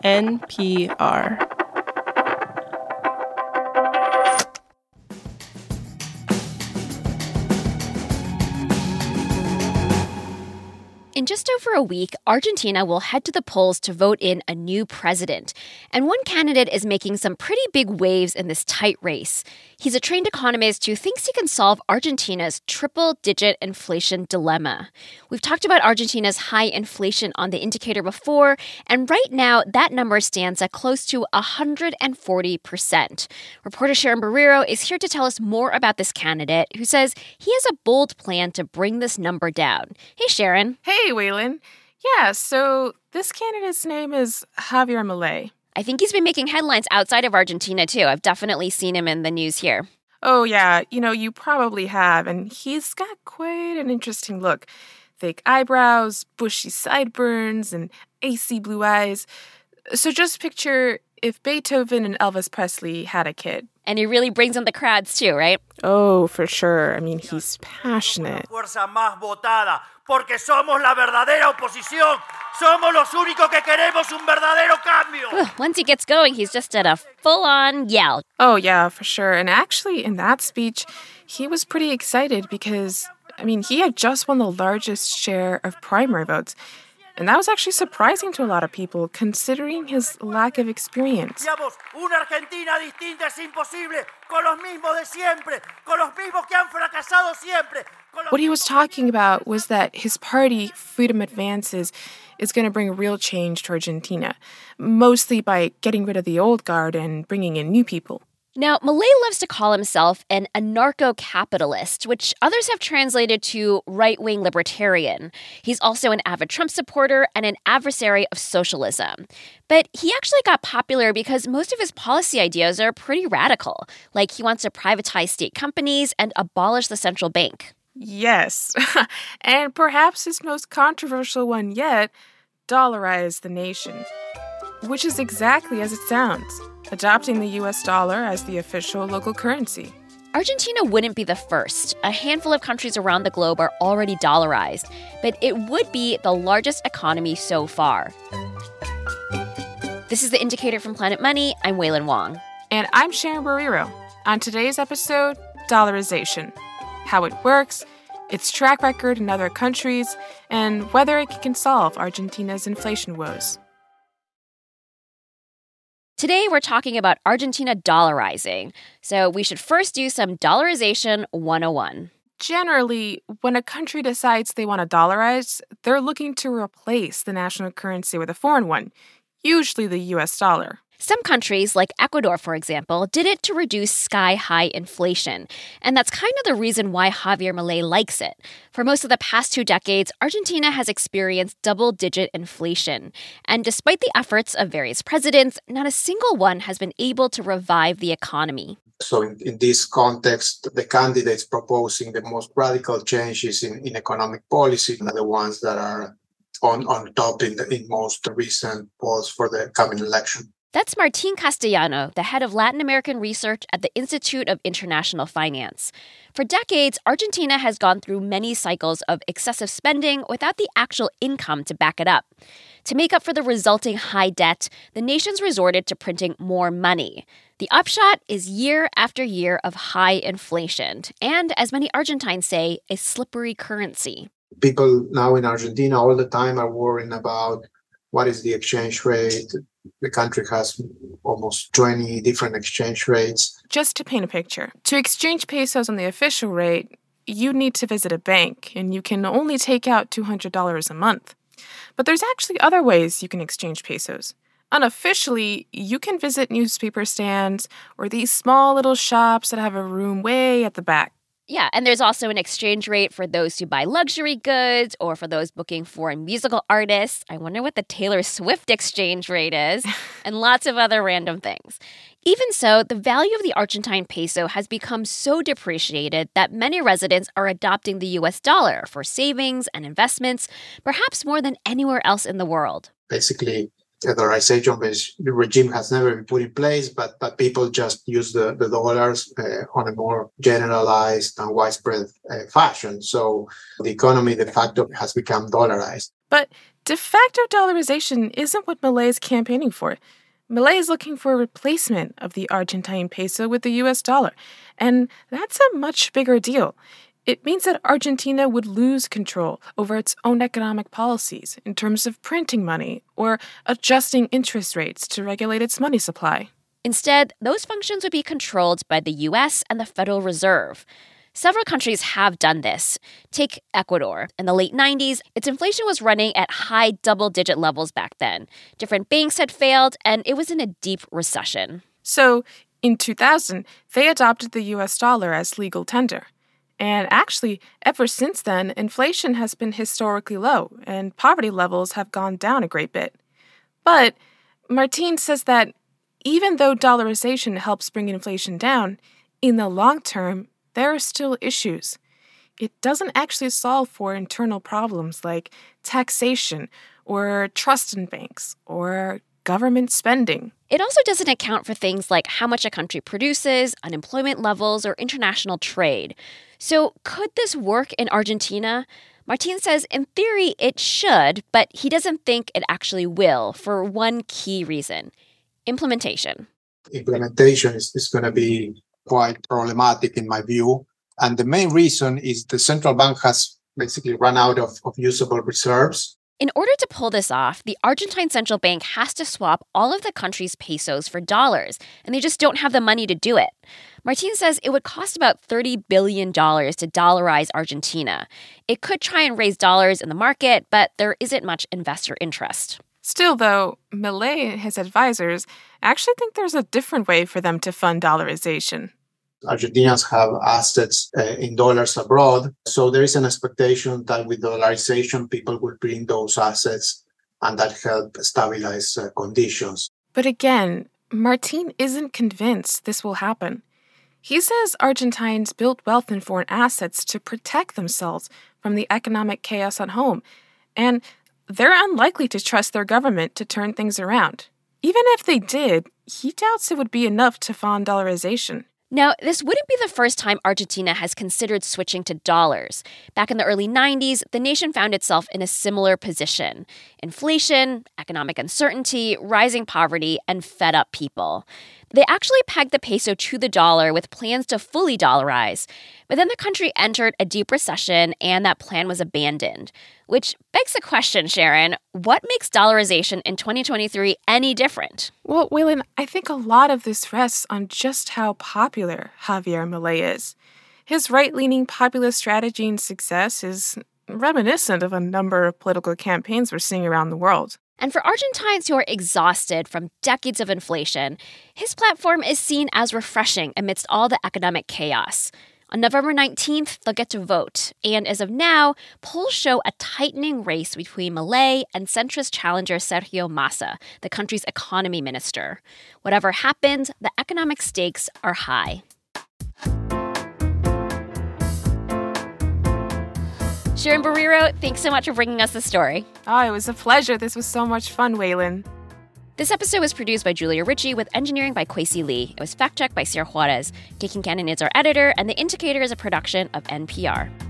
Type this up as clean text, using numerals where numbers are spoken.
NPR. In just over a week, Argentina will head to the polls to vote in a new president. And one candidate is making some pretty big waves in this tight race. He's a trained economist who thinks he can solve Argentina's triple-digit inflation dilemma. We've talked about Argentina's high inflation on The Indicator before, and right now that number stands at close to 140%. Reporter Sharon Barrero is here to tell us more about this candidate, who says he has a bold plan to bring this number down. Hey, Sharon. Hey, Waylon. Yeah, so this candidate's name is Javier Milei. I think he's been making headlines outside of Argentina, too. I've definitely seen him in the news here. Oh, yeah. You probably have. And he's got quite an interesting look. Fake eyebrows, bushy sideburns, and icy blue eyes. So just picture if Beethoven and Elvis Presley had a kid. And he really brings in the crowds, too, right? Oh, for sure. I mean, he's passionate. Porque somos la verdadera oposición. Somos los únicos que queremos un verdadero cambio. Once he gets going, he's just at a full-on yell. Oh, yeah, for sure. And actually, in that speech, he was pretty excited because, he had just won the largest share of primary votes. And that was actually surprising to a lot of people, considering his lack of experience. Una Argentina distinta es imposible, con los mismos de siempre, con los mismos que han fracasado siempre. What he was talking about was that his party, Freedom Advances, is going to bring real change to Argentina, mostly by getting rid of the old guard and bringing in new people. Now, Milei loves to call himself an anarcho-capitalist, which others have translated to right-wing libertarian. He's also an avid Trump supporter and an adversary of socialism. But he actually got popular because most of his policy ideas are pretty radical, like he wants to privatize state companies and abolish the central bank. Yes, and perhaps his most controversial one yet, dollarize the nation, which is exactly as it sounds. Adopting the U.S. dollar as the official local currency. Argentina wouldn't be the first. A handful of countries around the globe are already dollarized, but it would be the largest economy so far. This is The Indicator from Planet Money. I'm Waylon Wong. And I'm Sharon Barrero. On today's episode, dollarization. How it works, its track record in other countries, and whether it can solve Argentina's inflation woes. Today, we're talking about Argentina dollarizing. So we should first do some dollarization 101. Generally, when a country decides they want to dollarize, they're looking to replace the national currency with a foreign one, usually the U.S. dollar. Some countries, like Ecuador, for example, did it to reduce sky-high inflation. And that's kind of the reason why Javier Milei likes it. For most of the past 2 decades, Argentina has experienced double-digit inflation. And despite the efforts of various presidents, not a single one has been able to revive the economy. So in this context, the candidates proposing the most radical changes in economic policy are the ones that are on top in most recent polls for the coming election. That's Martín Castellano, the head of Latin American research at the Institute of International Finance. For decades, Argentina has gone through many cycles of excessive spending without the actual income to back it up. To make up for the resulting high debt, the nation's resorted to printing more money. The upshot is year after year of high inflation, and, as many Argentines say, a slippery currency. People now in Argentina all the time are worrying about what is the exchange rate. The country has almost 20 different exchange rates. Just to paint a picture, to exchange pesos on the official rate, you need to visit a bank, and you can only take out $200 a month. But there's actually other ways you can exchange pesos. Unofficially, you can visit newspaper stands or these small little shops that have a room way at the back. Yeah, and there's also an exchange rate for those who buy luxury goods or for those booking foreign musical artists. I wonder what the Taylor Swift exchange rate is, and lots of other random things. Even so, the value of the Argentine peso has become so depreciated that many residents are adopting the U.S. dollar for savings and investments, perhaps more than anywhere else in the world. Basically, the dollarization regime has never been put in place, but people just use the dollars on a more generalized and widespread fashion. So the economy de facto has become dollarized. But de facto dollarization isn't what Milei is campaigning for. Milei is looking for a replacement of the Argentine peso with the US dollar, and that's a much bigger deal. It means that Argentina would lose control over its own economic policies in terms of printing money or adjusting interest rates to regulate its money supply. Instead, those functions would be controlled by the US and the Federal Reserve. Several countries have done this. Take Ecuador. In the late 90s, its inflation was running at high double-digit levels back then. Different banks had failed, and it was in a deep recession. So, in 2000, they adopted the US dollar as legal tender. And actually, ever since then, inflation has been historically low, and poverty levels have gone down a great bit. But Martín says that even though dollarization helps bring inflation down, in the long term, there are still issues. It doesn't actually solve for internal problems like taxation or trust in banks or government spending. It also doesn't account for things like how much a country produces, unemployment levels, or international trade. So could this work in Argentina? Martín says in theory it should, but he doesn't think it actually will for one key reason: implementation. Implementation is going to be quite problematic in my view. And the main reason is the central bank has basically run out of usable reserves. In order to pull this off, the Argentine central bank has to swap all of the country's pesos for dollars, and they just don't have the money to do it. Martín says it would cost about $30 billion to dollarize Argentina. It could try and raise dollars in the market, but there isn't much investor interest. Still, though, Milei and his advisors actually think there's a different way for them to fund dollarization. Argentinians have assets in dollars abroad, so there is an expectation that with dollarization, people will bring those assets and that help stabilize conditions. But again, Martín isn't convinced this will happen. He says Argentines built wealth in foreign assets to protect themselves from the economic chaos at home, and they're unlikely to trust their government to turn things around. Even if they did, he doubts it would be enough to fund dollarization. Now, this wouldn't be the first time Argentina has considered switching to dollars. Back in the early 90s, the nation found itself in a similar position: inflation, economic uncertainty, rising poverty, and fed-up people. They actually pegged the peso to the dollar with plans to fully dollarize. But then the country entered a deep recession and that plan was abandoned. Which begs the question, Sharon, what makes dollarization in 2023 any different? Well, Waylon, I think a lot of this rests on just how popular Javier Milei is. His right-leaning populist strategy and success is reminiscent of a number of political campaigns we're seeing around the world. And for Argentines who are exhausted from decades of inflation, his platform is seen as refreshing amidst all the economic chaos. On November 19th, they'll get to vote. And as of now, polls show a tightening race between Milei and centrist challenger Sergio Massa, the country's economy minister. Whatever happens, the economic stakes are high. Sharon Barrero, thanks so much for bringing us the story. Oh, it was a pleasure. This was so much fun, Waylon. This episode was produced by Julia Ritchie with engineering by Kwesi Lee. It was fact-checked by Sierra Juarez. Kakin Cannon is our editor, and The Indicator is a production of NPR.